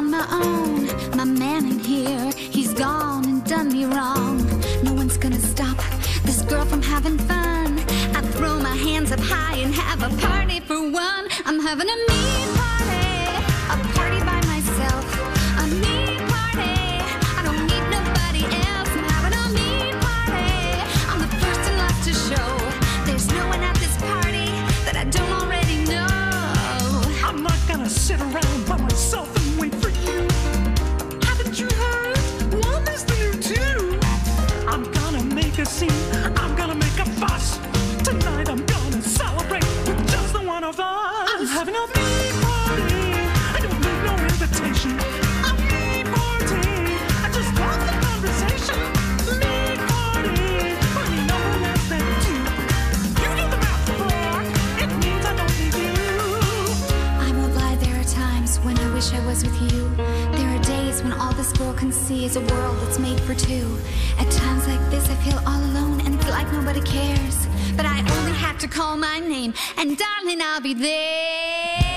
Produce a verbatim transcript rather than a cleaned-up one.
on my own. My man ain't here, he's gone and done me wrong. No one's gonna stop this girl from having fun. I throw my hands up high and have a party for one. I'm having a me party, a party by myself. A me party, I don't need nobody else. I'm having a me party, I'm the first and last to show. There's no one at this party that I don't already know. I'm not gonna sit around by myself and wait for you. Haven't you heard? One is the new two. I'm gonna make a scene, I'm gonna make a fuss. Tonight I'm gonna celebrate with just the one of us. I'm having a me party, I don't need no invitation. A me party, I just love the conversation. Me party, honey, no one else than you. You do the math, Brock, it means I don't need you. I won't lie, there are times when I wish I was with you. There are days when all this girl can see is a world that's made for two. At times like this I feel all alone and feel like nobody cares. But I only have to call my name, and darling, I'll be there.